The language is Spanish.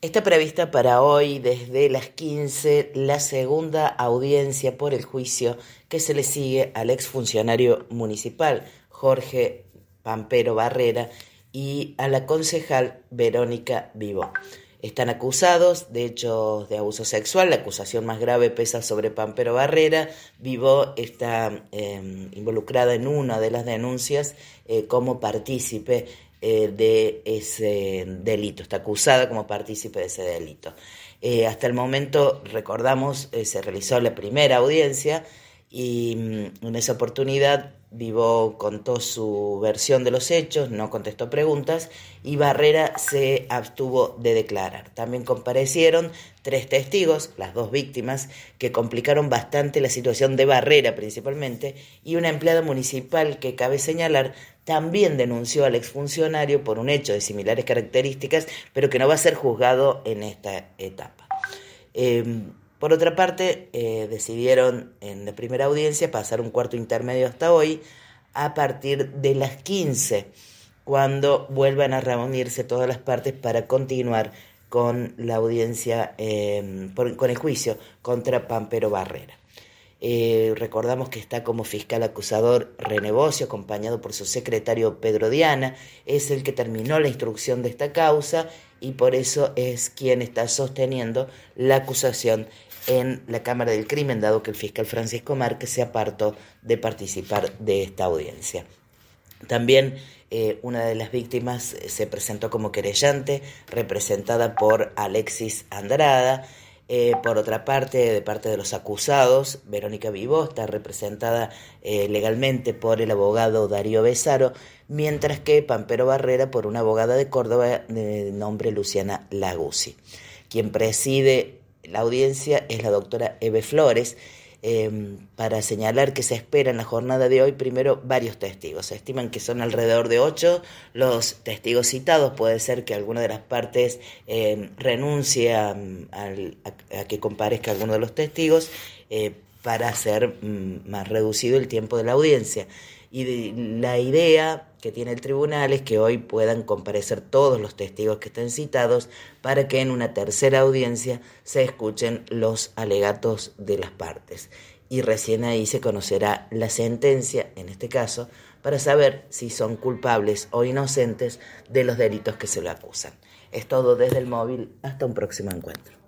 Está prevista para hoy, desde las 15, la segunda audiencia por el juicio que se le sigue al exfuncionario municipal Jorge Pampero Barrera y a la concejal Verónica Vivó. Están acusados de hechos de abuso sexual. La acusación más grave pesa sobre Pampero Barrera. Vivó está involucrada en una de las denuncias como partícipe de ese delito, está acusada como partícipe de ese delito. Hasta el momento, recordamos, se realizó la primera audiencia y en esa oportunidad Vivó contó su versión de los hechos, no contestó preguntas y Barrera se abstuvo de declarar. También comparecieron 3 testigos, las 2 víctimas, que complicaron bastante la situación de Barrera principalmente, y una empleada municipal que, cabe señalar, también denunció al exfuncionario por un hecho de similares características, pero que no va a ser juzgado en esta etapa. Por otra parte, decidieron en la primera audiencia pasar un cuarto intermedio hasta hoy, a partir de las 15, cuando vuelvan a reunirse todas las partes para continuar con la audiencia, con el juicio contra Pampero Barrera. Recordamos que está como fiscal acusador René Bocio, acompañado por su secretario Pedro Diana. Es el que terminó la instrucción de esta causa y por eso es quien está sosteniendo la acusación en la Cámara del Crimen, dado que el fiscal Francisco Márquez se apartó de participar de esta audiencia. También una de las víctimas se presentó como querellante, representada por Alexis Andrada. Por otra parte, de parte de los acusados, Verónica Vivó está representada legalmente por el abogado Darío Besaro, mientras que Pampero Barrera por una abogada de Córdoba de nombre Luciana Laguzzi. Quien preside la audiencia es la doctora Eve Flores, para señalar que se espera en la jornada de hoy primero varios testigos. Se estiman que son alrededor de 8 los testigos citados. Puede ser que alguna de las partes renuncie a que comparezca alguno de los testigos para hacer más reducido el tiempo de la audiencia. Y la idea que tiene el tribunal es que hoy puedan comparecer todos los testigos que estén citados para que en una tercera audiencia se escuchen los alegatos de las partes. Y recién ahí se conocerá la sentencia, en este caso, para saber si son culpables o inocentes de los delitos que se le acusan. Es todo desde el móvil. Hasta un próximo encuentro.